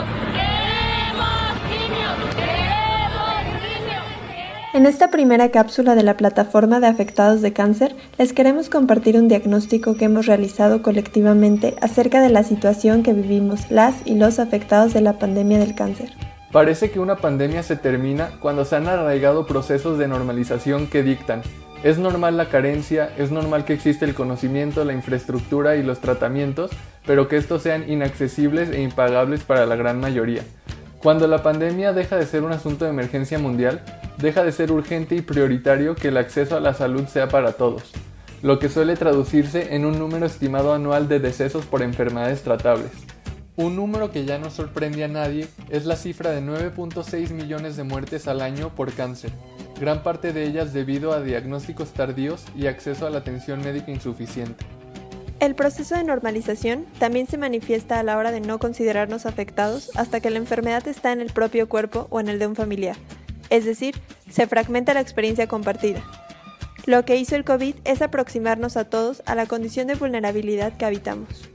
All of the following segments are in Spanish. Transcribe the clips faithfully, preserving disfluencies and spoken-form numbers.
En esta primera cápsula de la plataforma de afectados de cáncer, les queremos compartir un diagnóstico que hemos realizado colectivamente acerca de la situación que vivimos las y los afectados de la pandemia del cáncer. Parece que una pandemia se termina cuando se han arraigado procesos de normalización que dictan: es normal la carencia, es normal que existe el conocimiento, la infraestructura y los tratamientos, pero que estos sean inaccesibles e impagables para la gran mayoría. Cuando la pandemia deja de ser un asunto de emergencia mundial, deja de ser urgente y prioritario que el acceso a la salud sea para todos, lo que suele traducirse en un número estimado anual de decesos por enfermedades tratables. Un número que ya no sorprende a nadie es la cifra de nueve punto seis millones de muertes al año por cáncer, gran parte de ellas debido a diagnósticos tardíos y acceso a la atención médica insuficiente. El proceso de normalización también se manifiesta a la hora de no considerarnos afectados hasta que la enfermedad está en el propio cuerpo o en el de un familiar. Es decir, se fragmenta la experiencia compartida. Lo que hizo el COVID es aproximarnos a todos a la condición de vulnerabilidad que habitamos.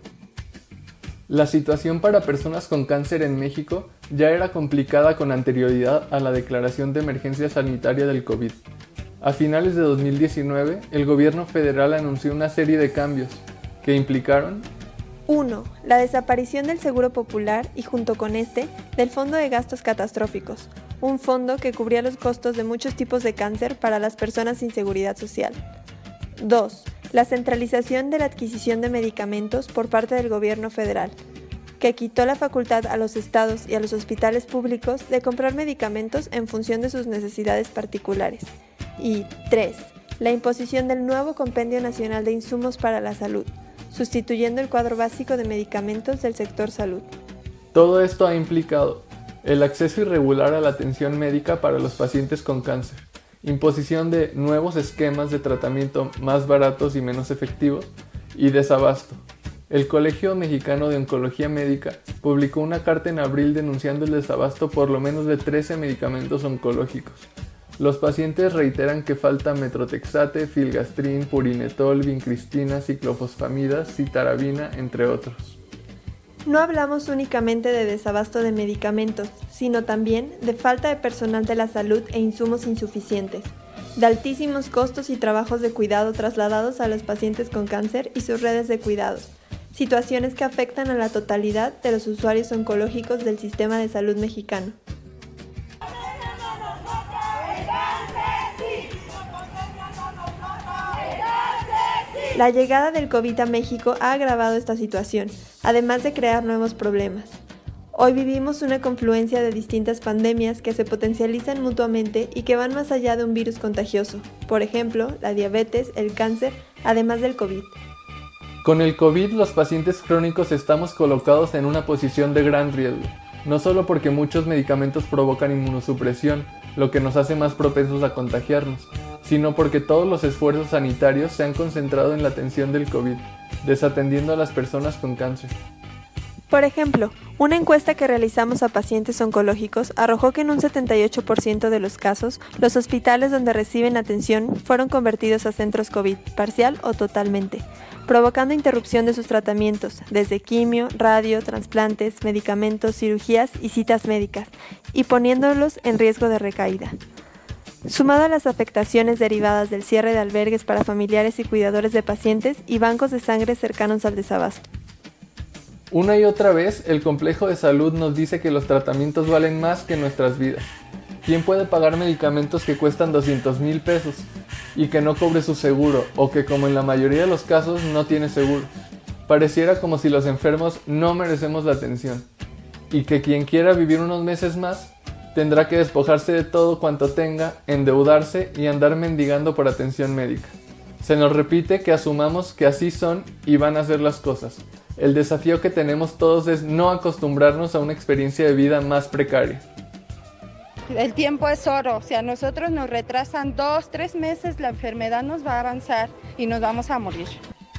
La situación para personas con cáncer en México ya era complicada con anterioridad a la declaración de emergencia sanitaria del COVID. A finales de dos mil diecinueve, el gobierno federal anunció una serie de cambios que implicaron: uno. La desaparición del Seguro Popular y junto con este, del Fondo de Gastos Catastróficos, un fondo que cubría los costos de muchos tipos de cáncer para las personas sin seguridad social. dos. La centralización de la adquisición de medicamentos por parte del gobierno federal, que quitó la facultad a los estados y a los hospitales públicos de comprar medicamentos en función de sus necesidades particulares. Y tres. La imposición del nuevo Compendio Nacional de Insumos para la Salud, sustituyendo el cuadro básico de medicamentos del sector salud. Todo esto ha implicado el acceso irregular a la atención médica para los pacientes con cáncer, imposición de nuevos esquemas de tratamiento más baratos y menos efectivos, y desabasto. El Colegio Mexicano de Oncología Médica publicó una carta en abril denunciando el desabasto por lo menos de trece medicamentos oncológicos. Los pacientes reiteran que falta metrotexate, filgastrin, purinetol, vincristina, ciclofosfamida, citarabina, entre otros. No hablamos únicamente de desabasto de medicamentos, sino también de falta de personal de la salud e insumos insuficientes, de altísimos costos y trabajos de cuidado trasladados a los pacientes con cáncer y sus redes de cuidados, situaciones que afectan a la totalidad de los usuarios oncológicos del sistema de salud mexicano. La llegada del COVID a México ha agravado esta situación, además de crear nuevos problemas. Hoy vivimos una confluencia de distintas pandemias que se potencializan mutuamente y que van más allá de un virus contagioso, por ejemplo, la diabetes, el cáncer, además del COVID. Con el COVID, los pacientes crónicos estamos colocados en una posición de gran riesgo, no solo porque muchos medicamentos provocan inmunosupresión, lo que nos hace más propensos a contagiarnos, sino porque todos los esfuerzos sanitarios se han concentrado en la atención del COVID, desatendiendo a las personas con cáncer. Por ejemplo, una encuesta que realizamos a pacientes oncológicos arrojó que en un setenta y ocho por ciento de los casos, los hospitales donde reciben atención fueron convertidos a centros COVID, parcial o totalmente, provocando interrupción de sus tratamientos, desde quimio, radio, trasplantes, medicamentos, cirugías y citas médicas, y poniéndolos en riesgo de recaída. Sumado a las afectaciones derivadas del cierre de albergues para familiares y cuidadores de pacientes y bancos de sangre cercanos al desabasto. Una y otra vez, el complejo de salud nos dice que los tratamientos valen más que nuestras vidas. ¿Quién puede pagar medicamentos que cuestan doscientos mil pesos y que no cobre su seguro o que, como en la mayoría de los casos, no tiene seguro? Pareciera como si los enfermos no merecemos la atención y que quien quiera vivir unos meses más tendrá que despojarse de todo cuanto tenga, endeudarse y andar mendigando por atención médica. Se nos repite que asumamos que así son y van a ser las cosas. El desafío que tenemos todos es no acostumbrarnos a una experiencia de vida más precaria. El tiempo es oro, o sea, nosotros nos retrasan dos, tres meses, la enfermedad nos va a avanzar y nos vamos a morir.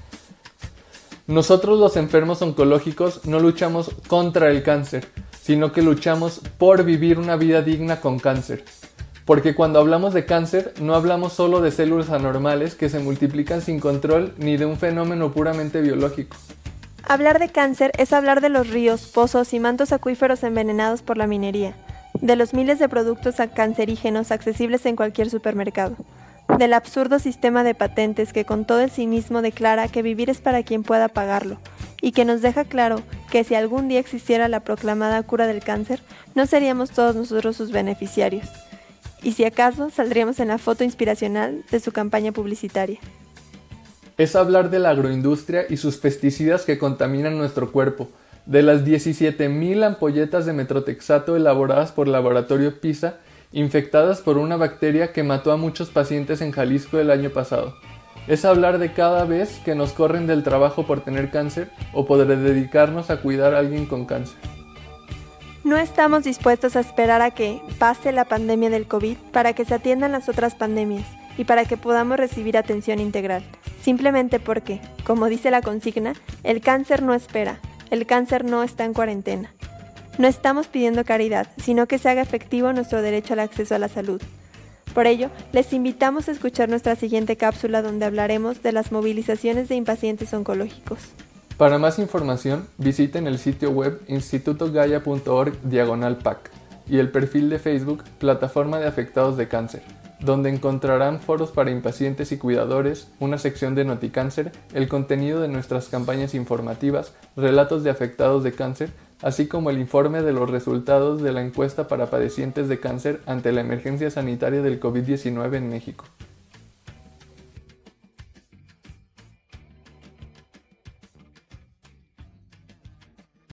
Nosotros los enfermos oncológicos no luchamos contra el cáncer, sino que luchamos por vivir una vida digna con cáncer. Porque cuando hablamos de cáncer, no hablamos solo de células anormales que se multiplican sin control ni de un fenómeno puramente biológico. Hablar de cáncer es hablar de los ríos, pozos y mantos acuíferos envenenados por la minería, de los miles de productos cancerígenos accesibles en cualquier supermercado, del absurdo sistema de patentes que con todo el cinismo declara que vivir es para quien pueda pagarlo, y que nos deja claro que si algún día existiera la proclamada cura del cáncer, no seríamos todos nosotros sus beneficiarios, y si acaso saldríamos en la foto inspiracional de su campaña publicitaria. Es hablar de la agroindustria y sus pesticidas que contaminan nuestro cuerpo, de las diecisiete mil ampolletas de metrotexato elaboradas por Laboratorio PISA, infectadas por una bacteria que mató a muchos pacientes en Jalisco el año pasado. Es hablar de cada vez que nos corren del trabajo por tener cáncer o por dedicarnos a cuidar a alguien con cáncer. No estamos dispuestos a esperar a que pase la pandemia del COVID para que se atiendan las otras pandemias y para que podamos recibir atención integral, simplemente porque, como dice la consigna, el cáncer no espera, el cáncer no está en cuarentena. No estamos pidiendo caridad, sino que se haga efectivo nuestro derecho al acceso a la salud. Por ello, les invitamos a escuchar nuestra siguiente cápsula donde hablaremos de las movilizaciones de impacientes oncológicos. Para más información, visiten el sitio web institutogaya punto org diagonal pac y el perfil de Facebook Plataforma de Afectados de Cáncer, donde encontrarán foros para impacientes y cuidadores, una sección de Noticáncer, el contenido de nuestras campañas informativas, relatos de afectados de cáncer, así como el informe de los resultados de la encuesta para padecientes de cáncer ante la emergencia sanitaria del COVID diecinueve en México.